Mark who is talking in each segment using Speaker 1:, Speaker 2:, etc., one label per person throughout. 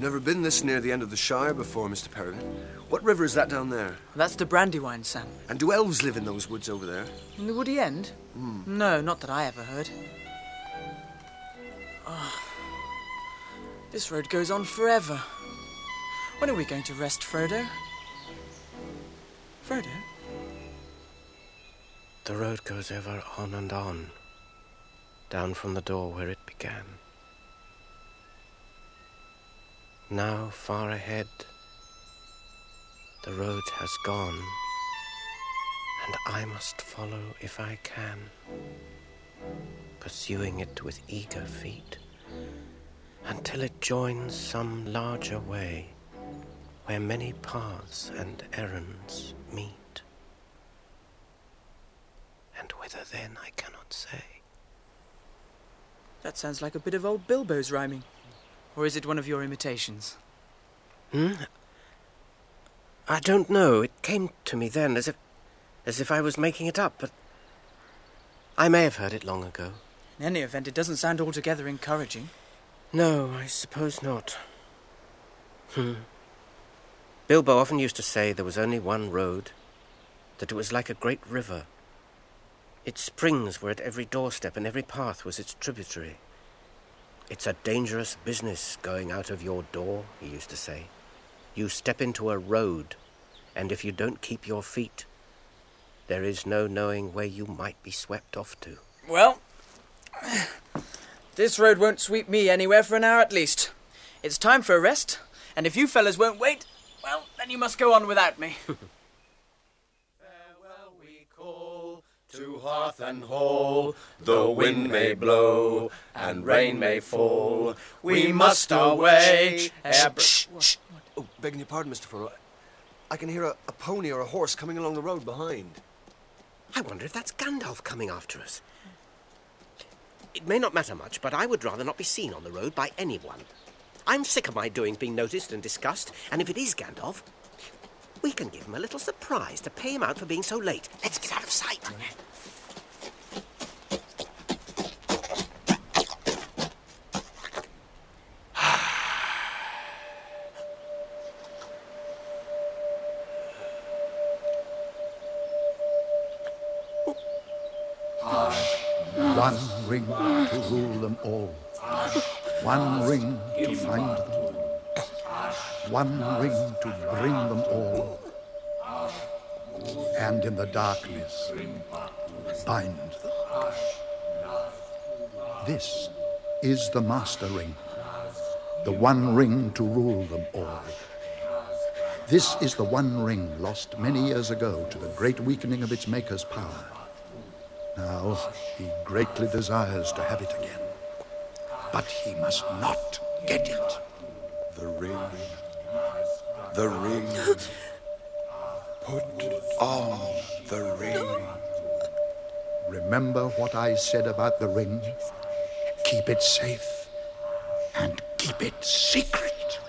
Speaker 1: never been this near the end of the Shire before, Mr. Peregrine. What river is that down there?
Speaker 2: That's the Brandywine, Sam.
Speaker 1: And do elves live in those woods over there?
Speaker 2: In the woody end? No, not that I ever heard. Oh, this road goes on forever. When are we going to rest, Frodo? Frodo?
Speaker 3: The road goes ever on and on, down from the door where it began. Now, far ahead, the road has gone, and I must follow if I can, pursuing it with eager feet, until it joins some larger way, where many paths and errands meet. And whither then I cannot say.
Speaker 2: That sounds like a bit of old Bilbo's rhyming. Or is it one of your imitations?
Speaker 3: I don't know. It came to me then as if I was making it up, but I may have heard it long ago.
Speaker 2: In any event, it doesn't sound altogether encouraging.
Speaker 3: No, I suppose not. Bilbo often used to say there was only one road, that it was like a great river. Its springs were at every doorstep, and every path was its tributary. It's a dangerous business going out of your door, he used to say. You step into a road, and if you don't keep your feet, there is no knowing where you might be swept off to.
Speaker 2: Well, this road won't sweep me anywhere for an hour at least. It's time for a rest, and if you fellas won't wait, well, then you must go on without me.
Speaker 4: Farewell we call to hearth and hall, the wind may blow and rain may fall. We must away.
Speaker 1: Shh. Oh, begging your pardon, Mr. Frodo. I can hear a pony or a horse coming along the road behind.
Speaker 3: I wonder if that's Gandalf coming after us. It may not matter much, but I would rather not be seen on the road by anyone. I'm sick of my doings being noticed and discussed, and if it is Gandalf, we can give him a little surprise to pay him out for being so late. Let's get out of sight.
Speaker 5: One ring to rule them all. One ring to find them. One ring to bring them all. And in the darkness, bind them. This is the Master Ring. The one ring to rule them all. This is the one ring lost many years ago to the great weakening of its maker's power. Now, he greatly desires to have it again. But he must not get it.
Speaker 1: The ring. The ring. Put on the ring.
Speaker 5: Remember what I said about the ring? Keep it safe and keep it secret.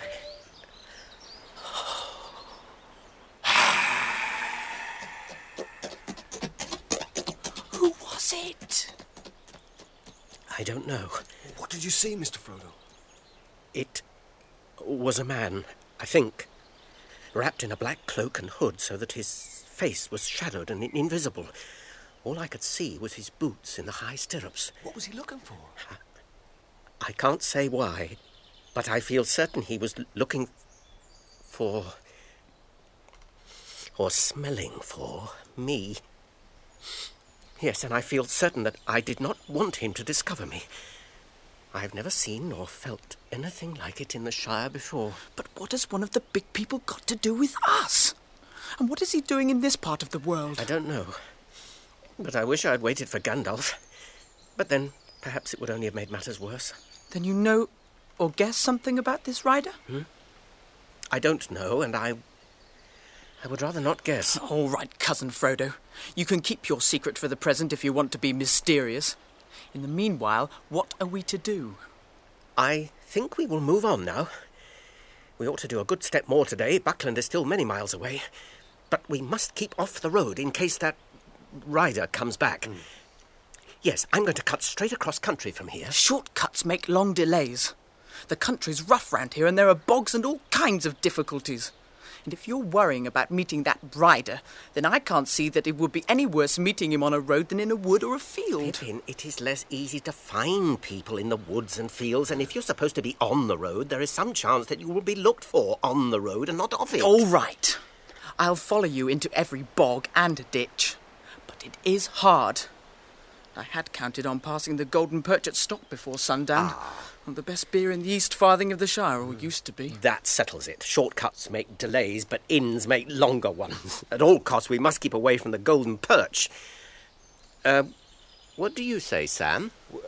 Speaker 3: I don't know.
Speaker 1: What did you see, Mr. Frodo?
Speaker 3: It was a man, I think, wrapped in a black cloak and hood so that his face was shadowed and invisible. All I could see was his boots in the high stirrups.
Speaker 1: What was he looking for?
Speaker 3: I can't say why, but I feel certain he was looking for, or smelling for, me. Yes, and I feel certain that I did not want him to discover me. I have never seen or felt anything like it in the Shire before.
Speaker 2: But what has one of the big people got to do with us? And what is he doing in this part of the world?
Speaker 3: I don't know. But I wish I'd waited for Gandalf. But then, perhaps it would only have made matters worse.
Speaker 2: Then you know or guess something about this rider?
Speaker 3: I don't know, and I would rather not guess.
Speaker 2: All right, Cousin Frodo. You can keep your secret for the present if you want to be mysterious. In the meanwhile, what are we to do?
Speaker 3: I think we will move on now. We ought to do a good step more today. Buckland is still many miles away. But we must keep off the road in case that rider comes back. Yes, I'm going to cut straight across country from here.
Speaker 2: Shortcuts make long delays. The country's rough round here and there are bogs and all kinds of difficulties. And if you're worrying about meeting that rider, then I can't see that it would be any worse meeting him on a road than in a wood or a field.
Speaker 3: Pippin, it is less easy to find people in the woods and fields, and if you're supposed to be on the road, there is some chance that you will be looked for on the road and not off it.
Speaker 2: All right. I'll follow you into every bog and ditch. But it is hard. I had counted on passing the Golden Perch at Stock before sundown. The best beer in the East Farthing of the Shire, or used to be.
Speaker 3: That settles it. Shortcuts make delays, but inns make longer ones. At all costs, we must keep away from the Golden Perch. What do you say, Sam?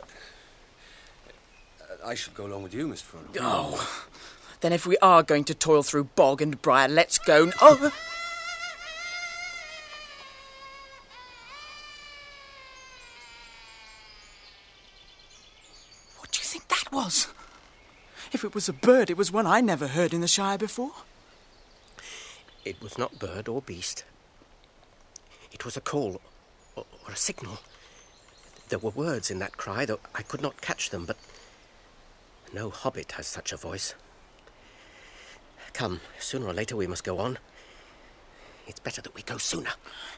Speaker 1: I should go along with you, Mr. Frodo.
Speaker 2: Oh, then if we are going to toil through bog and briar, let's go. Oh! What do you think that was? If it was a bird, it was one I never heard in the Shire before.
Speaker 3: It was not bird or beast. It was a call, or a signal. There were words in that cry, though I could not catch them, but no hobbit has such a voice. Come, sooner or later we must go on. It's better that we go sooner.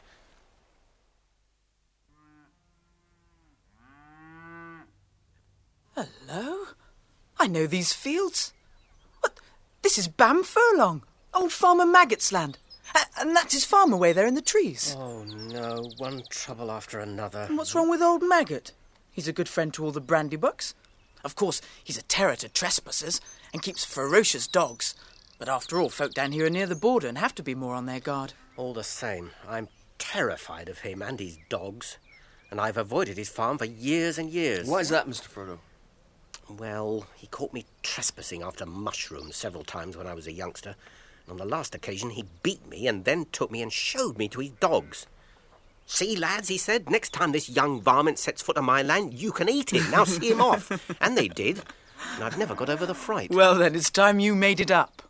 Speaker 2: Hello? I know these fields. What? This is Bam Furlong, old Farmer Maggot's land. And that's his farm away there in the trees.
Speaker 3: Oh, no, one trouble after another.
Speaker 2: And what's wrong with old Maggot? He's a good friend to all the Brandybucks. Of course, he's a terror to trespassers and keeps ferocious dogs. But after all, folk down here are near the border and have to be more on their guard.
Speaker 3: All the same, I'm terrified of him and his dogs. And I've avoided his farm for years and years.
Speaker 1: Why is that, Mr. Frodo?
Speaker 3: Well, he caught me trespassing after mushrooms several times when I was a youngster. On the last occasion, he beat me and then took me and showed me to his dogs. See, lads, he said, next time this young varmint sets foot on my land, you can eat him. Now see him off. And they did. And I've never got over the fright.
Speaker 2: Well, then, it's time you made it up.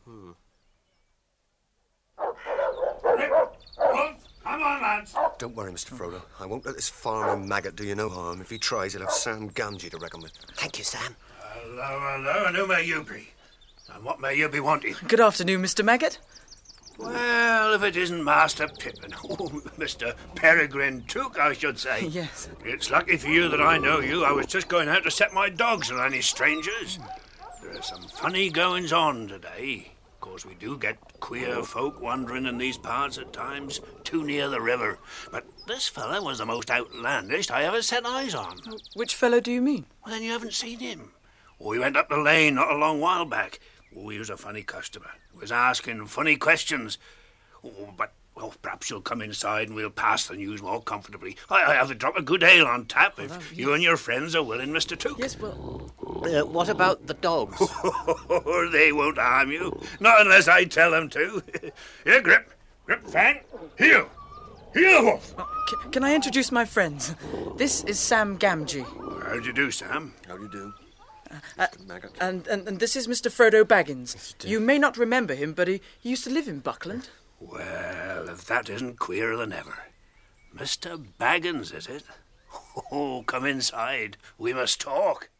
Speaker 4: Come on, lads.
Speaker 1: Don't worry, Mr. Frodo. I won't let this farmer Maggot do you no harm. If he tries, he'll have Sam Gamgee to reckon with.
Speaker 3: Thank you, Sam.
Speaker 4: Hello, and who may you be? And what may you be wanting?
Speaker 2: Good afternoon, Mr. Maggot.
Speaker 4: Well, if it isn't Master Pippin. Oh, Mr. Peregrine Took, I should say.
Speaker 2: Yes.
Speaker 4: It's lucky for you that I know you. I was just going out to set my dogs on any strangers. There are some funny goings-on today. Of course, we do get queer folk wandering in these parts at times, too near the river. But this fella was the most outlandish I ever set eyes on.
Speaker 2: Which fellow do you mean?
Speaker 4: Well, then you haven't seen him. Oh, he went up the lane not a long while back. Oh, he was a funny customer. He was asking funny questions. Oh, but perhaps you'll come inside and we'll pass the news more comfortably. I have a drop of good ale on tap if you and your friends are willing, Mr. Took.
Speaker 2: Yes, well...
Speaker 3: What about the dogs?
Speaker 4: They won't harm you. Not unless I tell them to. Here, Grip. Grip, Fang. Here. Here, Wolf.
Speaker 2: Can I introduce my friends? This is Sam Gamgee.
Speaker 4: How do you do, Sam?
Speaker 1: How do you do? Maggot.
Speaker 2: And this is Mr. Frodo Baggins. You may not remember him, but he used to live in Buckland.
Speaker 4: Well, if that isn't queerer than ever. Mr. Baggins, is it? Oh, come inside. We must talk.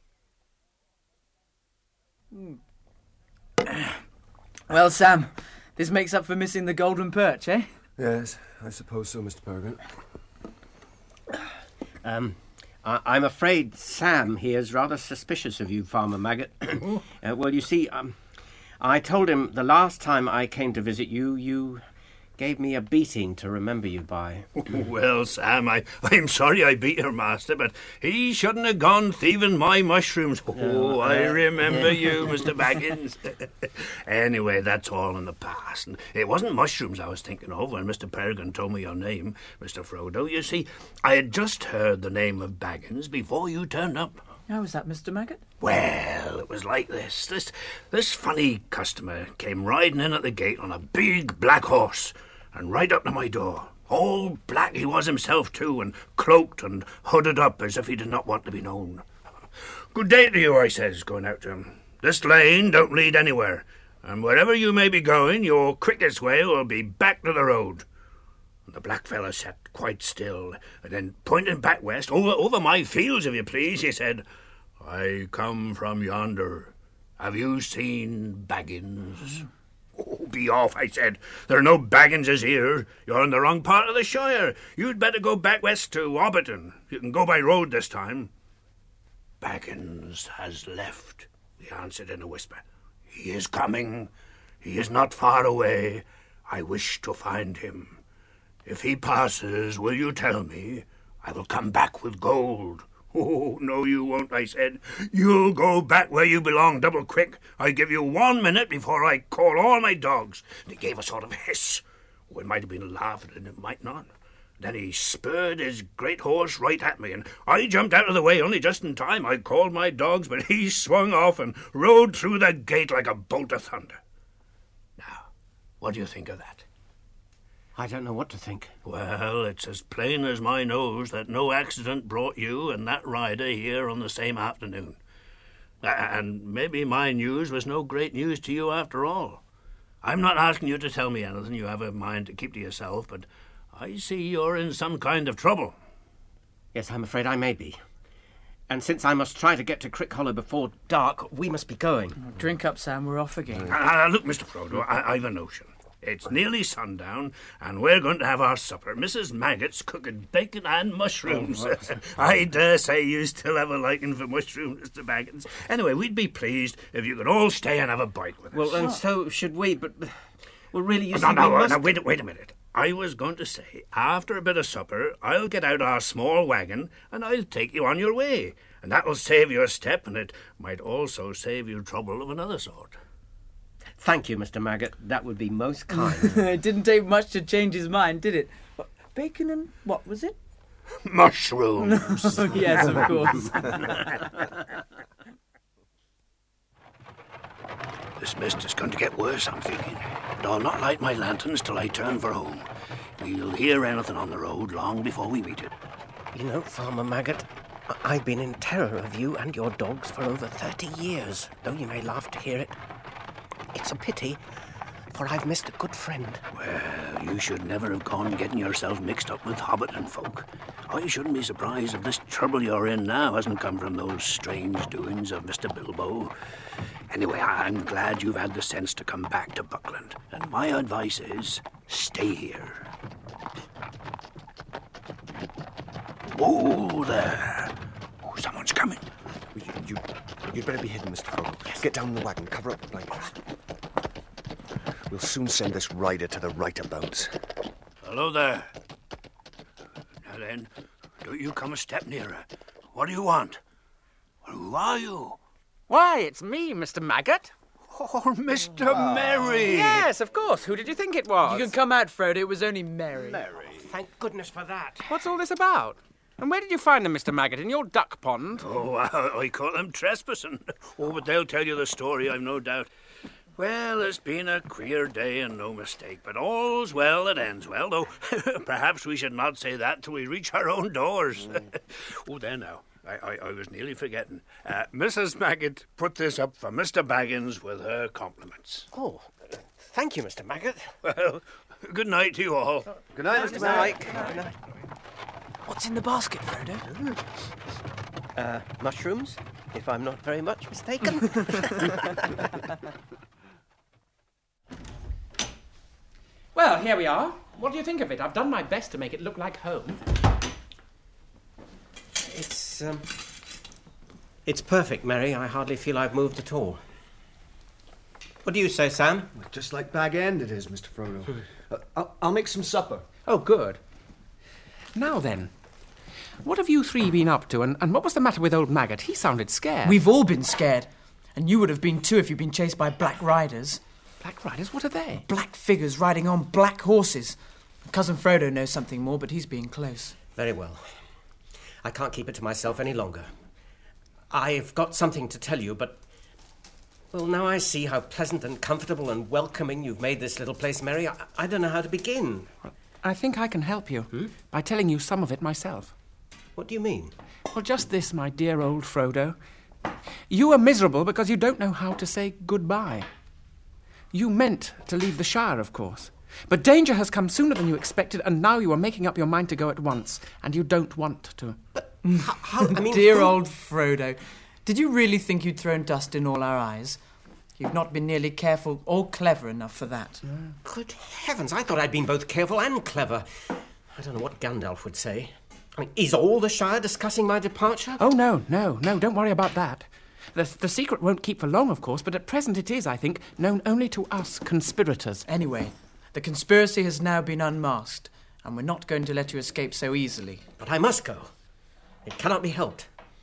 Speaker 2: Well, Sam, this makes up for missing the Golden Perch, eh?
Speaker 1: Yes, I suppose so, Mr. Peregrine.
Speaker 3: I'm afraid Sam here is rather suspicious of you, Farmer Maggot. Well, you see, I told him the last time I came to visit you, you gave me a beating to remember you by.
Speaker 4: Well, Sam, I'm sorry I beat your master, but he shouldn't have gone thieving my mushrooms. Oh, I remember you, Mr. Baggins. Anyway, that's all in the past. And it wasn't mushrooms I was thinking of when Mr. Peregrine told me your name, Mr. Frodo. You see, I had just heard the name of Baggins before you turned up.
Speaker 2: How was that, Mr. Maggot?
Speaker 4: Well, it was like this. This funny customer came riding in at the gate on a big black horse and right up to my door. All black he was himself, too, and cloaked and hooded up as if he did not want to be known. Good day to you, I says, going out to him. This lane don't lead anywhere, and wherever you may be going, your quickest way will be back to the road. And the black fellow sat quite still, and then pointing back west, over my fields, if you please, he said, I come from yonder, Have you seen Baggins? Oh, be off, I said. There are no Bagginses here. You're in the wrong part of the Shire. You'd better go back west to Hobbiton. You can go by road this time. Baggins has left, he answered in a whisper. He is coming. He is not far away. I wish to find him. If he passes, will you tell me? I will come back with gold. Oh, no, you won't, I said. You'll go back where you belong, double quick. I give you 1 minute before I call all my dogs. And he gave a sort of hiss. Oh, it might have been laughing and it might not. Then he spurred his great horse right at me, and I jumped out of the way only just in time. I called my dogs, but he swung off and rode through the gate like a bolt of thunder. Now, what do you think of that?
Speaker 3: I don't know what to think.
Speaker 4: Well, it's as plain as my nose that no accident brought you and that rider here on the same afternoon. And maybe my news was no great news to you after all. I'm not asking you to tell me anything you have a mind to keep to yourself, but I see you're in some kind of trouble.
Speaker 3: Yes, I'm afraid I may be. And since I must try to get to Crick Hollow before dark, we must be going.
Speaker 2: Oh, drink up, Sam. We're off again.
Speaker 4: Look, Mr. Frodo, I've a notion. It's nearly sundown, and we're going to have our supper. Mrs. Maggot's cooking bacon and mushrooms. I dare say you still have a liking for mushrooms, Mr. Baggins. Anyway, we'd be pleased if you could all stay and have a bite with us.
Speaker 3: Well, and so should we, but... Well, really, you see,
Speaker 4: No, wait a minute. I was going to say, after a bit of supper, I'll get out our small wagon, and I'll take you on your way. And that'll save you a step, and it might also save you trouble of another sort.
Speaker 3: Thank you, Mr. Maggot. That would be most kind.
Speaker 2: It didn't take much to change his mind, did it? What, bacon and what was it?
Speaker 4: Mushrooms.
Speaker 2: Yes, of course.
Speaker 4: This mist is going to get worse, I'm thinking. But I'll not light my lanterns till I turn for home. We'll hear anything on the road long before we meet it.
Speaker 3: You know, Farmer Maggot, I've been in terror of you and your dogs for over 30 years, though you may laugh to hear it. It's a pity, for I've missed a good friend.
Speaker 4: Well, you should never have gone getting yourself mixed up with Hobbiton folk. I shouldn't be surprised if this trouble you're in now hasn't come from those strange doings of Mr. Bilbo. Anyway, I'm glad you've had the sense to come back to Buckland. And my advice is, stay here. Whoa there. Oh, someone's coming.
Speaker 1: You'd better be hidden, Mr. Frodo. Yes. Get down in the wagon, cover up the blankets. We'll soon send this rider to the right abouts.
Speaker 4: Hello there. Now then, don't you come a step nearer. What do you want? Who are you?
Speaker 6: Why, it's me, Mr. Maggot.
Speaker 4: Oh, Mr. Merry.
Speaker 6: Yes, of course. Who did you think it was?
Speaker 2: You can come out, Frodo. It was only Mary.
Speaker 3: Thank goodness for that.
Speaker 6: What's all this about? And where did you find them, Mr. Maggot? In your duck pond?
Speaker 4: Oh, I caught them trespassing. Oh, but they'll tell you the story, I've no doubt. Well, it's been a queer day and no mistake, but all's well that ends well, though perhaps we should not say that till we reach our own doors. Oh, there now. I was nearly forgetting. Mrs. Maggot put this up for Mr. Baggins with her compliments.
Speaker 3: Oh, thank you, Mr. Maggot.
Speaker 4: Well, good night to you all.
Speaker 1: Good night, Mr. Maggot.
Speaker 3: Good night.
Speaker 2: What's in the basket, Frodo?
Speaker 3: Mushrooms, if I'm not very much mistaken.
Speaker 6: Well, here we are. What do you think of it? I've done my best to make it look like home.
Speaker 3: It's perfect, Mary. I hardly feel I've moved at all. What do you say, Sam?
Speaker 1: Just like Bag End it is, Mr. Frodo. I'll make some supper.
Speaker 6: Oh, good. Now then, what have you three been up to, and what was the matter with old Maggot? He sounded scared.
Speaker 2: We've all been scared. And you would have been too if you'd been chased by black riders.
Speaker 6: Black riders? What are they?
Speaker 2: Black figures riding on black horses. Cousin Frodo knows something more, but he's being close.
Speaker 3: Very well. I can't keep it to myself any longer. I've got something to tell you, but... Well, now I see how pleasant and comfortable and welcoming you've made this little place, Mary. I don't know how to begin.
Speaker 6: I think I can help you by telling you some of it myself.
Speaker 3: What do you mean?
Speaker 6: Well, just this, my dear old Frodo. You are miserable because you don't know how to say goodbye. You meant to leave the Shire, of course. But danger has come sooner than you expected, and now you are making up your mind to go at once, and you don't want to.
Speaker 3: But how I mean...
Speaker 2: Dear old Frodo. Did you really think you'd thrown dust in all our eyes? You've not been nearly careful or clever enough for that.
Speaker 3: Good heavens, I thought I'd been both careful and clever. I don't know what Gandalf would say. I mean, is all the Shire discussing my departure?
Speaker 6: Oh, no, don't worry about that. The secret won't keep for long, of course, but at present it is, I think, known only to us conspirators.
Speaker 2: Anyway, the conspiracy has now been unmasked, and we're not going to let you escape so easily.
Speaker 3: But I must go. It cannot be helped.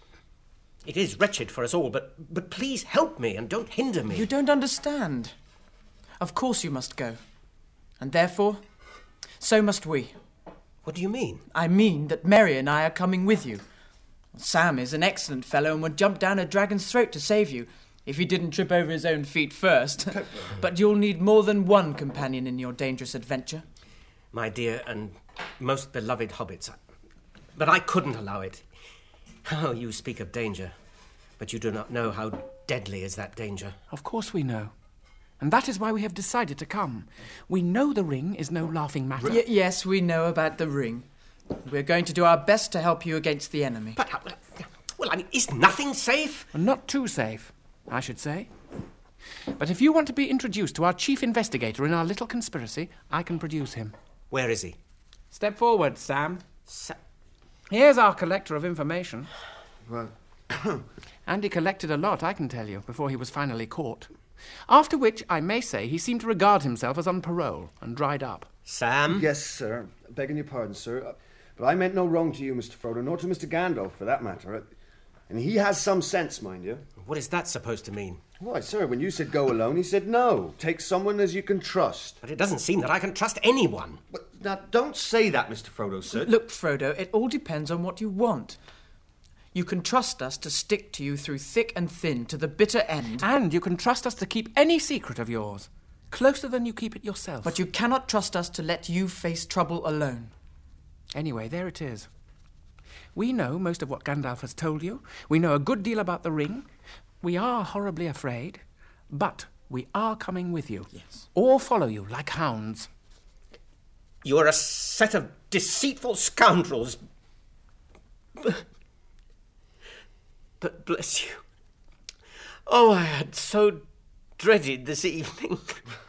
Speaker 3: It is wretched for us all, but please help me and don't hinder me.
Speaker 2: You don't understand. Of course you must go. And therefore, so must we.
Speaker 3: What do you mean?
Speaker 2: I mean that Merry and I are coming with you. Sam is an excellent fellow and would jump down a dragon's throat to save you, if he didn't trip over his own feet first. But you'll need more than one companion in your dangerous adventure.
Speaker 3: My dear and most beloved hobbits. But I couldn't allow it. Oh, you speak of danger, but you do not know how deadly is that danger.
Speaker 6: Of course we know. And that is why we have decided to come. We know the ring is no laughing matter.
Speaker 2: Yes, we know about the ring. We're going to do our best to help you against the enemy.
Speaker 3: But, well, I mean, is nothing safe?
Speaker 6: Not too safe, I should say. But if you want to be introduced to our chief investigator in our little conspiracy, I can produce him.
Speaker 3: Where is he?
Speaker 6: Step forward, Sam. Here's our collector of information.
Speaker 1: Well,
Speaker 6: And he collected a lot, I can tell you, before he was finally caught. After which, I may say, he seemed to regard himself as on parole and dried up.
Speaker 3: Sam?
Speaker 7: Yes, sir. Begging your pardon, sir. But I meant no wrong to you, Mr. Frodo, nor to Mr. Gandalf, for that matter. And he has some sense, mind you.
Speaker 3: What is that supposed to mean?
Speaker 7: Why, sir, when you said go alone, he said no. Take someone as you can trust.
Speaker 3: But it doesn't seem that I can trust anyone.
Speaker 7: But now, don't say that, Mr. Frodo, sir.
Speaker 2: Look, Frodo, it all depends on what you want. You can trust us to stick to you through thick and thin to the bitter end.
Speaker 6: And you can trust us to keep any secret of yours, closer than you keep it yourself.
Speaker 2: But you cannot trust us to let you face trouble alone.
Speaker 6: Anyway, there it is. We know most of what Gandalf has told you. We know a good deal about the ring. We are horribly afraid, but we are coming with you.
Speaker 2: Yes.
Speaker 6: Or follow you like hounds.
Speaker 3: You are a set of deceitful scoundrels. But bless you. Oh, I had so dreaded this evening.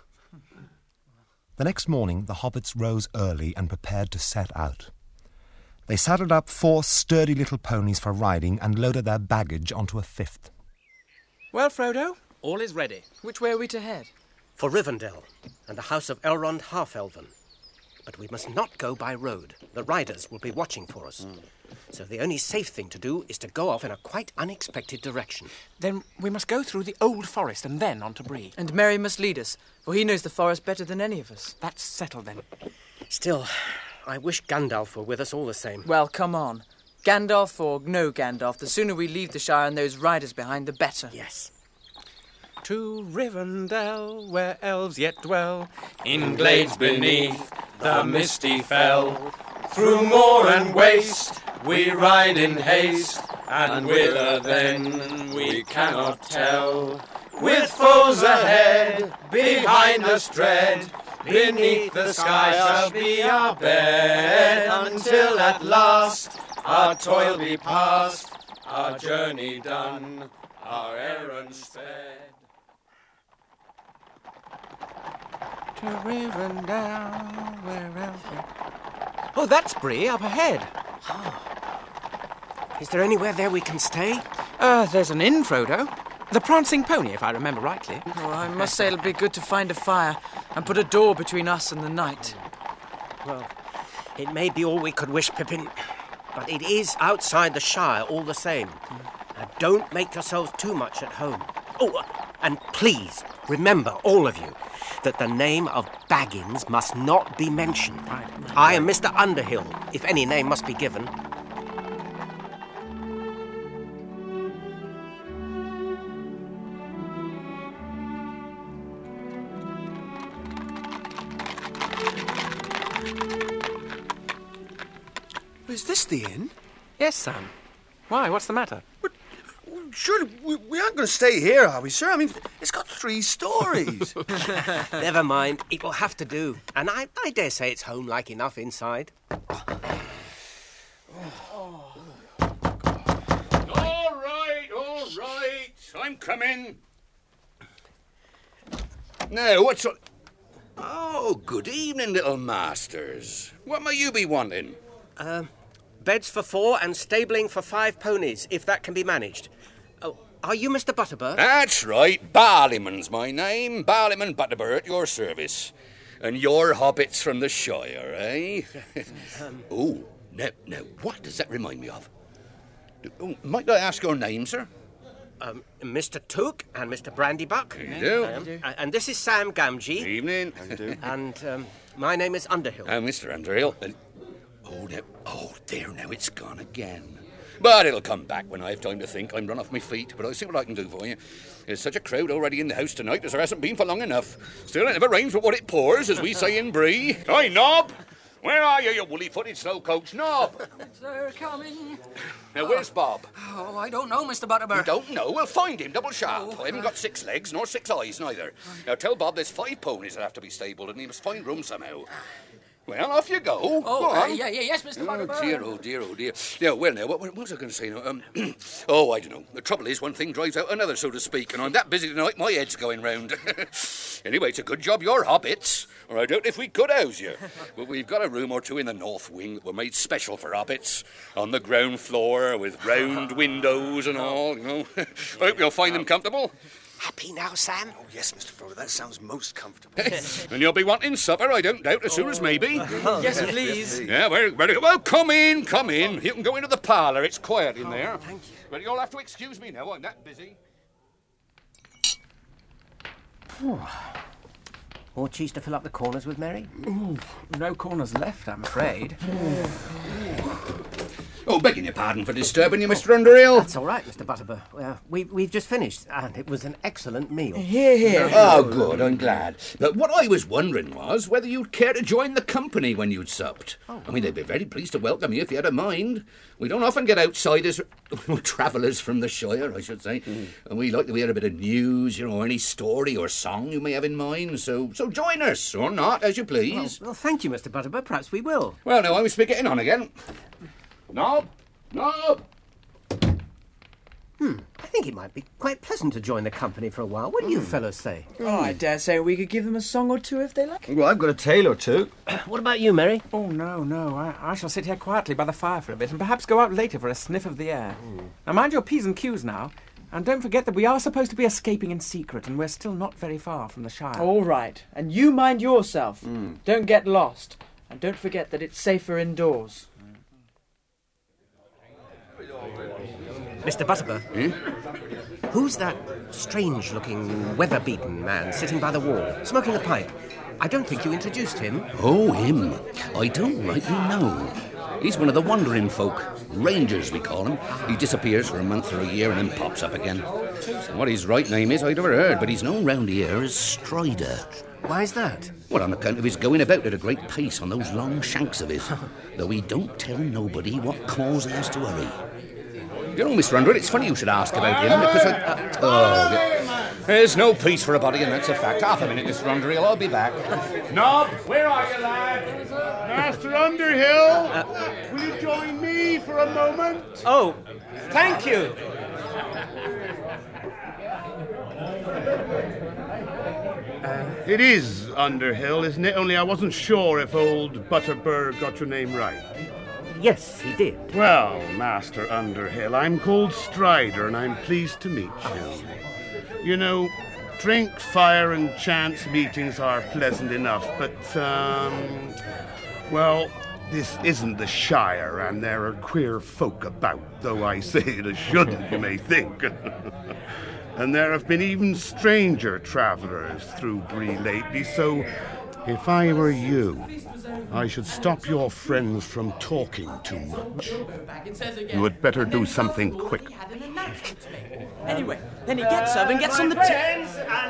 Speaker 8: The next morning, the hobbits rose early and prepared to set out. They saddled up 4 sturdy little ponies for riding and loaded their baggage onto a 5th.
Speaker 6: Well, Frodo, all is ready.
Speaker 2: Which way are we to head?
Speaker 3: For Rivendell and the house of Elrond Half-Elven. But we must not go by road. The riders will be watching for us. So the only safe thing to do is to go off in a quite unexpected direction.
Speaker 6: Then we must go through the old forest and then on to Bree.
Speaker 2: And Merry must lead us, for he knows the forest better than any of us.
Speaker 6: That's settled then.
Speaker 3: Still, I wish Gandalf were with us all the same.
Speaker 2: Well, come on. Gandalf or no Gandalf, the sooner we leave the Shire and those riders behind, the better.
Speaker 3: Yes.
Speaker 6: To Rivendell, where elves yet dwell, in glades beneath the misty fell. Through moor and waste we ride in haste, and whither then we cannot tell. With foes ahead, behind us dread, beneath the sky shall be our bed, until at last our toil be past, our journey done, our errand sped. To Rivendell, where else? Oh, that's Bree, up ahead.
Speaker 3: Is there anywhere there we can stay?
Speaker 6: There's an inn, Frodo. The Prancing Pony, if I remember rightly.
Speaker 2: Oh, I must say it'll be good to find a fire and put a door between us and the night.
Speaker 3: Well, it may be all we could wish, Pippin, but it is outside the Shire all the same. Now, don't make yourselves too much at home. Oh, and please, remember, all of you, that the name of Baggins must not be mentioned. I am Mr. Underhill, if any name must be given.
Speaker 1: Is this the inn?
Speaker 6: Yes, Sam. Why, what's the matter?
Speaker 1: But surely we aren't going to stay here, are we, sir? I mean, it's got 3 stories.
Speaker 3: Never mind, it will have to do. And I dare say it's home-like enough inside.
Speaker 4: All right, I'm coming.
Speaker 9: Now, what's... Oh, good evening, little masters. What may you be wanting?
Speaker 3: Beds for 4 and stabling for 5 ponies, if that can be managed. Oh, are you Mr. Butterbur?
Speaker 9: That's right. Barleyman's my name. Barleyman Butterbur at your service. And you're hobbits from the Shire, eh? Oh, now, what does that remind me of? Oh, might I ask your name, sir?
Speaker 3: Mr. Took and Mr. Brandybuck.
Speaker 9: You do.
Speaker 3: And this is Sam Gamgee.
Speaker 9: Evening.
Speaker 3: And my name is Underhill.
Speaker 9: Oh, Mr. Underhill. There now, it's gone again. But it'll come back when I have time to think. I'm run off my feet, but I'll see what I can do for you. There's such a crowd already in the house tonight as there hasn't been for long enough. Still, it never rains but what it pours, as we say in Bree. Hi, Nob! Where are you woolly-footed slowcoach, Nob?
Speaker 10: They're coming.
Speaker 9: Now, where's Bob?
Speaker 10: Oh, I don't know, Mr. Butterbur.
Speaker 9: You don't know? Well, find him, double sharp. I haven't got 6 legs, nor 6 eyes, neither. Now, tell Bob there's 5 ponies that have to be stabled, and he must find room somehow. Well, off you go.
Speaker 10: Oh,
Speaker 9: go on.
Speaker 10: yes, Mr. Butterbur.
Speaker 9: Oh, dear. Now, what was I going to say now? Oh, I don't know. The trouble is, one thing drives out another, so to speak, and I'm that busy tonight, my head's going round. Anyway, it's a good job you're hobbits, or I don't know if we could house you. But we've got a room or 2 in the north wing that were made special for hobbits, on the ground floor, with round windows and all, you know. I hope you'll find them comfortable.
Speaker 3: Happy now, Sam?
Speaker 1: Oh, yes, Mr. Frodo, that sounds most comfortable.
Speaker 9: And you'll be wanting supper, I don't doubt, as soon as maybe.
Speaker 2: Yes, please.
Speaker 9: Yeah, very good. Well, come in. You can go into the parlour. It's quiet in there.
Speaker 3: Thank you.
Speaker 9: But you'll have to excuse me now. I'm that busy.
Speaker 3: More cheese to fill up the corners with, Mary?
Speaker 6: Ooh, no corners left, I'm afraid.
Speaker 9: Oh, begging your pardon for disturbing you, Mr. Underhill.
Speaker 3: That's all right, Mr. Butterbur. We've just finished, and it was an excellent meal.
Speaker 2: Here.
Speaker 9: Oh, good, I'm glad. But what I was wondering was whether you'd care to join the company when you'd supped. I mean, they'd be very pleased to welcome you if you had a mind. We don't often get outsiders, travellers from the Shire, I should say. And we like to hear a bit of news, any story or song you may have in mind. So join us, or not, as you please.
Speaker 3: Well, thank you, Mr. Butterbur. Perhaps we will.
Speaker 9: Well, now, I must be getting on again. Nob!
Speaker 3: I think it might be quite pleasant to join the company for a while. What do you fellows say?
Speaker 2: Oh, I dare say we could give them a song or 2 if they like.
Speaker 7: Well, I've got a tale or 2.
Speaker 3: What about you, Mary?
Speaker 6: Oh, no. I shall sit here quietly by the fire for a bit and perhaps go out later for a sniff of the air. Now, mind your P's and Q's now. And don't forget that we are supposed to be escaping in secret, and we're still not very far from the Shire.
Speaker 2: All right. And you mind yourself. Don't get lost. And don't forget that it's safer indoors.
Speaker 3: Mr. Butterbur? Who's that strange-looking, weather-beaten man sitting by the wall, smoking a pipe? I don't think you introduced him.
Speaker 4: Oh, him. I don't rightly know. He's one of the wandering folk. Rangers, we call him. He disappears for a month or a year and then pops up again. What his right name is, I'd never heard, but he's known round here as Strider.
Speaker 3: Why's that?
Speaker 4: Well, on account of his going about at a great pace on those long shanks of his. Though he don't tell nobody what cause he has to hurry.
Speaker 9: You know, Mr. Underwood, it's funny you should ask about him, because there's no peace for a body, and that's a fact. Half a minute, Mr. Underhill, I'll be back. Nob, where are you, lad?
Speaker 11: Master Underhill, will you join me for a moment?
Speaker 3: Oh, thank you.
Speaker 11: It is Underhill, isn't it? Only I wasn't sure if old Butterbur got your name right.
Speaker 3: Yes, he did.
Speaker 11: Well, Master Underhill, I'm called Strider, and I'm pleased to meet you. You know, drink, fire, and chance meetings are pleasant enough, but, well, this isn't the Shire, and there are queer folk about, though I say it shouldn't, you may think. And there have been even stranger travellers through Bree lately, so if I were you, I should stop your friends from talking too much. You had better do something quick.
Speaker 2: Anyway, then he gets up and gets on the
Speaker 3: friends and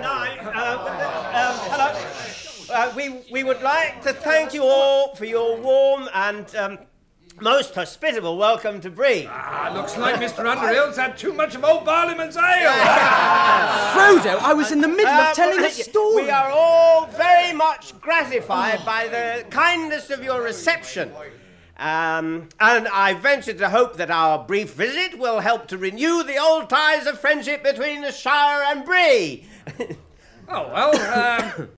Speaker 3: hello. We would like to thank you all for your warm and most hospitable welcome to Bree.
Speaker 12: Looks like Mr. Underhill's had too much of old Barleyman's ale.
Speaker 2: Frodo, I was in the middle of telling a story.
Speaker 3: We are all very much gratified by the kindness of your reception. And I venture to hope that our brief visit will help to renew the old ties of friendship between the Shire and Bree.
Speaker 12: Oh, well,